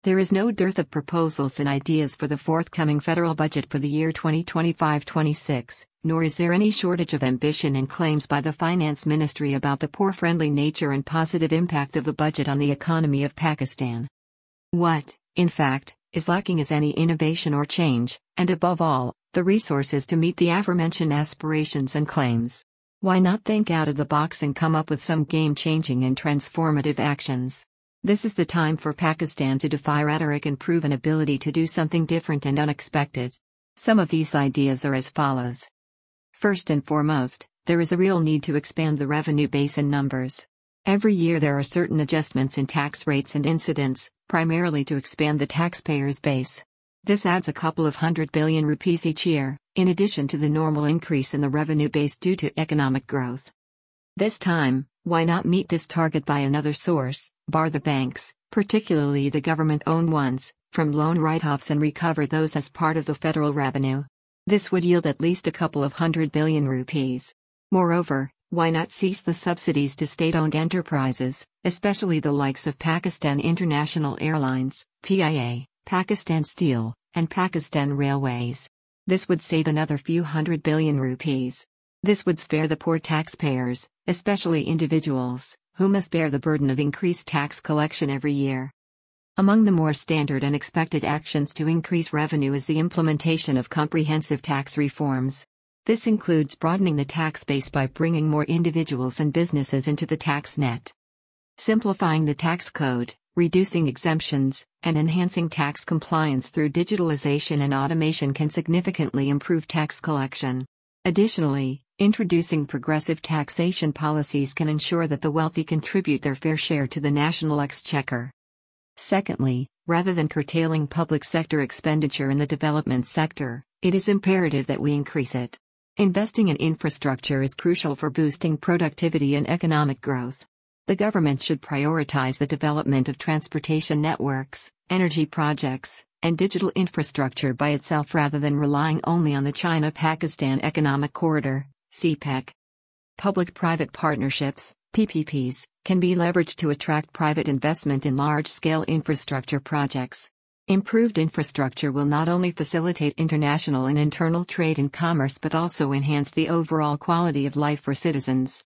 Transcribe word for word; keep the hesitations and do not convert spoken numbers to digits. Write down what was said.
There is no dearth of proposals and ideas for the forthcoming federal budget for the year twenty twenty-five twenty-six, nor is there any shortage of ambition and claims by the Finance Ministry about the poor-friendly nature and positive impact of the budget on the economy of Pakistan. What, in fact, is lacking is any innovation or change, and above all, the resources to meet the aforementioned aspirations and claims. Why not think out of the box and come up with some game-changing and transformative actions? This is the time for Pakistan to defy rhetoric and prove an ability to do something different and unexpected. Some of these ideas are as follows. First and foremost, there is a real need to expand the revenue base and numbers. Every year there are certain adjustments in tax rates and incidents, primarily to expand the taxpayers' base. This adds a couple of hundred billion rupees each year, in addition to the normal increase in the revenue base due to economic growth. This time, why not meet this target by another source, bar the banks, particularly the government-owned ones, from loan write-offs and recover those as part of the federal revenue? This would yield at least a couple of hundred billion rupees. Moreover, why not cease the subsidies to state-owned enterprises, especially the likes of Pakistan International Airlines, P I A, Pakistan Steel, and Pakistan Railways? This would save another few hundred billion rupees. This would spare the poor taxpayers, especially individuals, who must bear the burden of increased tax collection every year. Among the more standard and expected actions to increase revenue is the implementation of comprehensive tax reforms. This includes broadening the tax base by bringing more individuals and businesses into the tax net, simplifying the tax code, reducing exemptions, and enhancing tax compliance through digitalization and automation can significantly improve tax collection. Additionally, introducing progressive taxation policies can ensure that the wealthy contribute their fair share to the national exchequer. Secondly, rather than curtailing public sector expenditure in the development sector, it is imperative that we increase it. Investing in infrastructure is crucial for boosting productivity and economic growth. The government should prioritize the development of transportation networks, energy projects, and digital infrastructure by itself rather than relying only on the China-Pakistan Economic Corridor, C P E C. Public-private partnerships, P P Ps, can be leveraged to attract private investment in large-scale infrastructure projects. Improved infrastructure will not only facilitate international and internal trade and commerce but also enhance the overall quality of life for citizens.